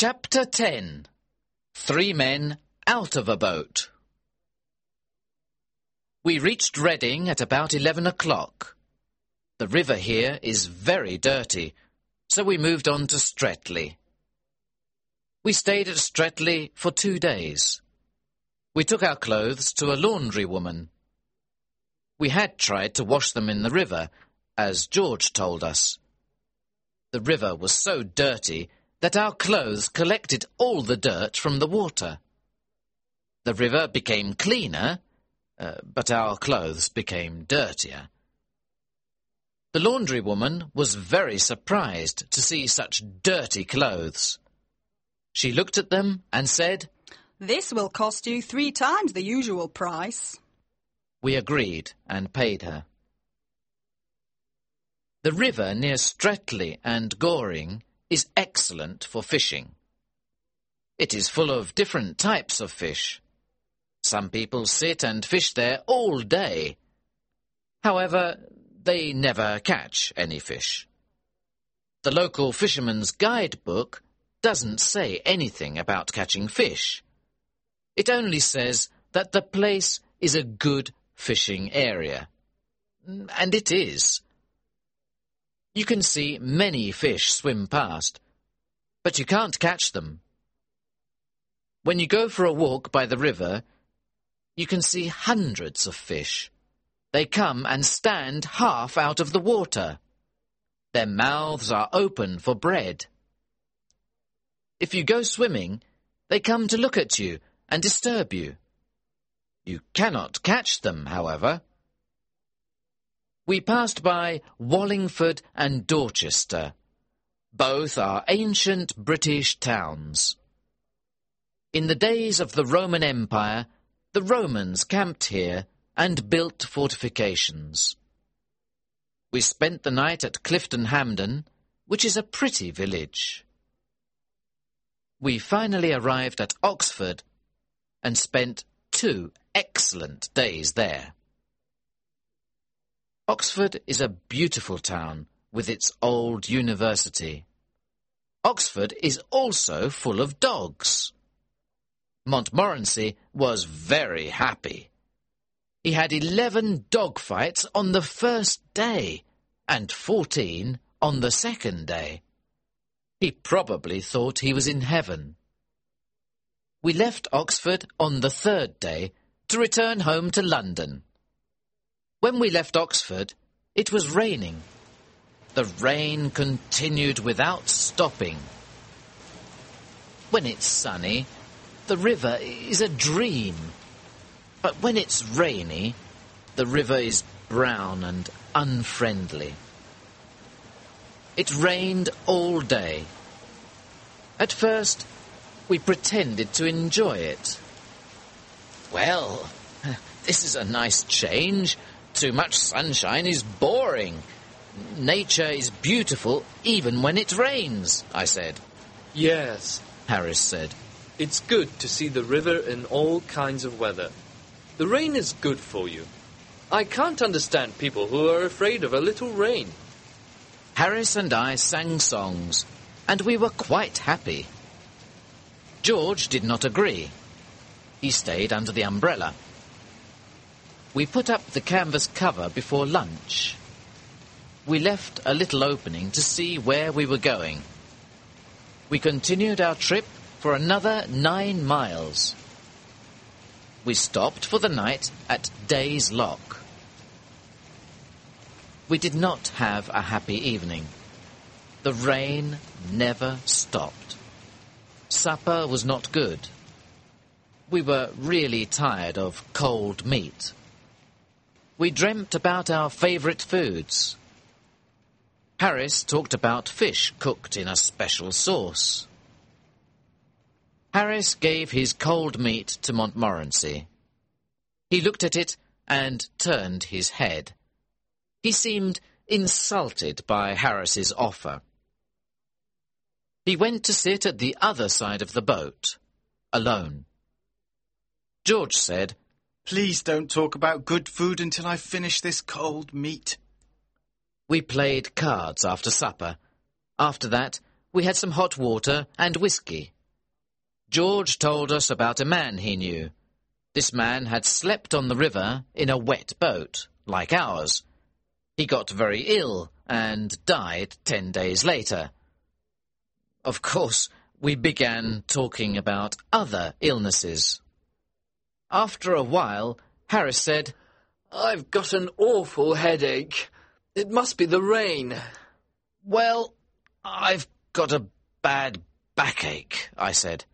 Chapter 10. 3 Men Out of a Boat. We reached Reading at about 11 o'clock. The river here is very dirty, so we moved on to Streatley. We stayed at Streatley for 2 days. We took our clothes to a laundry woman. We had tried to wash them in the river, as George told us. The river was so dirty that our clothes collected all the dirt from the water. The river became cleaner, but our clothes became dirtier. The laundry woman was very surprised to see such dirty clothes. She looked at them and said, "This will cost you 3 times the usual price." We agreed and paid her. The river near Streatley and Goring is excellent for fishing. It is full of different types of fish. Some people sit and fish there all day. However, they never catch any fish. The local fisherman's guidebook doesn't say anything about catching fish. It only says that the place is a good fishing area. And it is. You can see many fish swim past, but you can't catch them. When you go for a walk by the river, you can see hundreds of fish. They come and stand half out of the water. Their mouths are open for bread. If you go swimming, they come to look at you and disturb you. You cannot catch them, however. We passed by Wallingford and Dorchester. Both are ancient British towns. In the days of the Roman Empire, the Romans camped here and built fortifications. We spent the night at Clifton Hampden, which is a pretty village. We finally arrived at Oxford and spent 2 excellent days there. Oxford is a beautiful town with its old university. Oxford is also full of dogs. Montmorency was very happy. He had 11 dog fights on the first day and 14 on the second day. He probably thought he was in heaven. We left Oxford on the 3rd day to return home to London. When we left Oxford, it was raining. The rain continued without stopping. When it's sunny, the river is a dream. But when it's rainy, the river is brown and unfriendly. It rained all day. At first, we pretended to enjoy it. Well, this is a nice change. Too much sunshine is boring. Nature is beautiful even when it rains, I said. Yes, Harris said. It's good to see the river in all kinds of weather. The rain is good for you. I can't understand people who are afraid of a little rain. Harris and I sang songs, and we were quite happy. George did not agree. He stayed under the umbrella. We put up the canvas cover before lunch. We left a little opening to see where we were going. We continued our trip for another 9 miles. We stopped for the night at Day's Lock. We did not have a happy evening. The rain never stopped. Supper was not good. We were really tired of cold meat. We dreamt about our favourite foods. Harris talked about fish cooked in a special sauce. Harris gave his cold meat to Montmorency. He looked at it and turned his head. He seemed insulted by Harris's offer. He went to sit at the other side of the boat, alone. George said, "Please don't talk about good food until I finish this cold meat." We played cards after supper. After that, we had some hot water and whiskey. George told us about a man he knew. This man had slept on the river in a wet boat, like ours. He got very ill and died 10 days later. Of course, we began talking about other illnesses. After a while, Harris said, "I've got an awful headache. It must be the rain." "Well, I've got a bad backache," I said.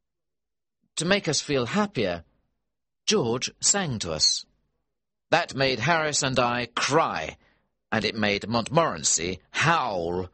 To make us feel happier, George sang to us. That made Harris and I cry, and it made Montmorency howl.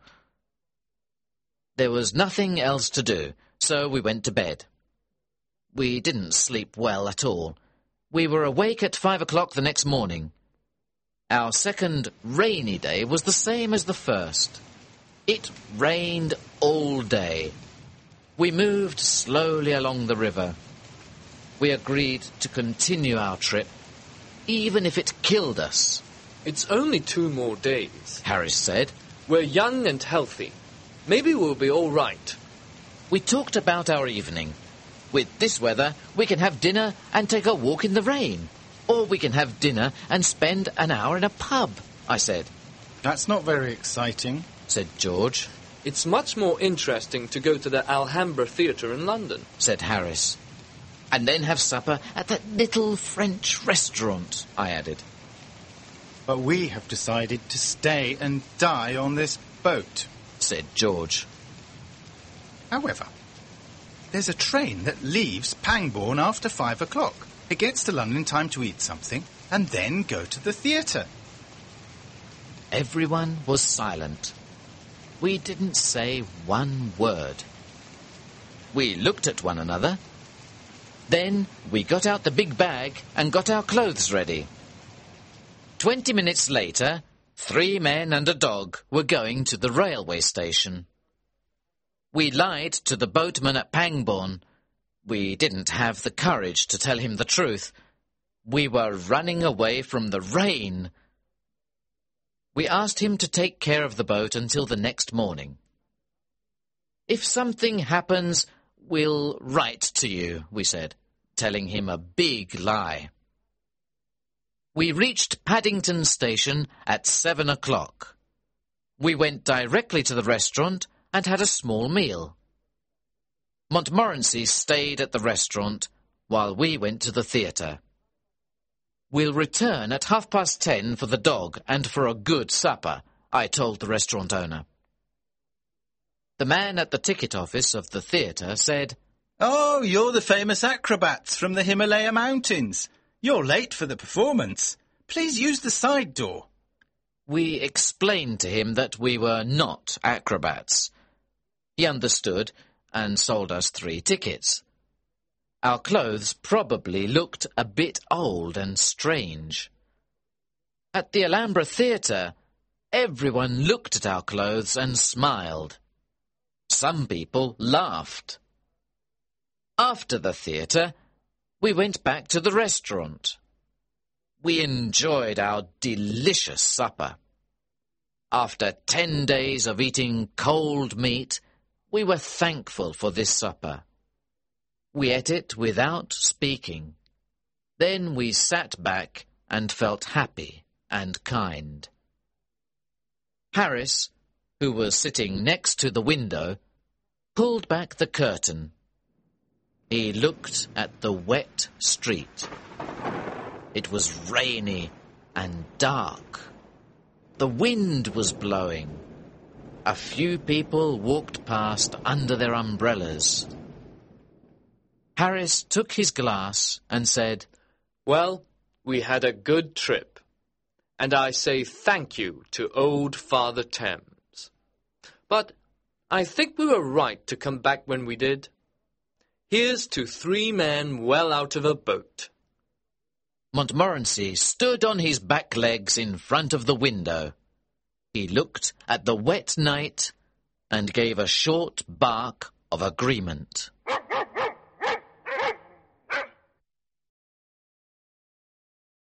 There was nothing else to do, so we went to bed. We didn't sleep well at all. We were awake at 5 o'clock the next morning. Our second rainy day was the same as the first. It rained all day. We moved slowly along the river. We agreed to continue our trip, even if it killed us. "It's only 2 more days," Harris said. "We're young and healthy. Maybe we'll be all right." We talked about our evening. With this weather, we can have dinner and take a walk in the rain. Or we can have dinner and spend an hour in a pub, I said. That's not very exciting, said George. "It's much more interesting to go to the Alhambra Theatre in London," said Harris. And then have supper at that little French restaurant, I added. But we have decided to stay and die on this boat, said George. However, there's a train that leaves Pangbourne after 5 o'clock. It gets to London in time to eat something and then go to the theatre. Everyone was silent. We didn't say one word. We looked at one another. Then we got out the big bag and got our clothes ready. 20 minutes later, 3 men and a dog were going to the railway station. We lied to the boatman at Pangbourne. We didn't have the courage to tell him the truth. We were running away from the rain. We asked him to take care of the boat until the next morning. "If something happens, we'll write to you," we said, telling him a big lie. We reached Paddington Station at 7 o'clock. We went directly to the restaurant and had a small meal. Montmorency stayed at the restaurant while we went to the theatre. "We'll return at 10:30 for the dog and for a good supper," I told the restaurant owner. The man at the ticket office of the theatre said, "Oh, you're the famous acrobats from the Himalaya Mountains. You're late for the performance. Please use the side door." We explained to him that we were not acrobats. He understood and sold us 3 tickets. Our clothes probably looked a bit old and strange. At the Alhambra Theatre, everyone looked at our clothes and smiled. Some people laughed. After the theatre, we went back to the restaurant. We enjoyed our delicious supper. After 10 days of eating cold meat, we were thankful for this supper. We ate it without speaking. Then we sat back and felt happy and kind. Harris, who was sitting next to the window, pulled back the curtain. He looked at the wet street. It was rainy and dark. The wind was blowing. A few people walked past under their umbrellas. Harris took his glass and said, "Well, we had a good trip, and I say thank you to old Father Thames. But I think we were right to come back when we did. Here's to 3 men well out of a boat." Montmorency stood on his back legs in front of the window. He looked at the wet night and gave a short bark of agreement.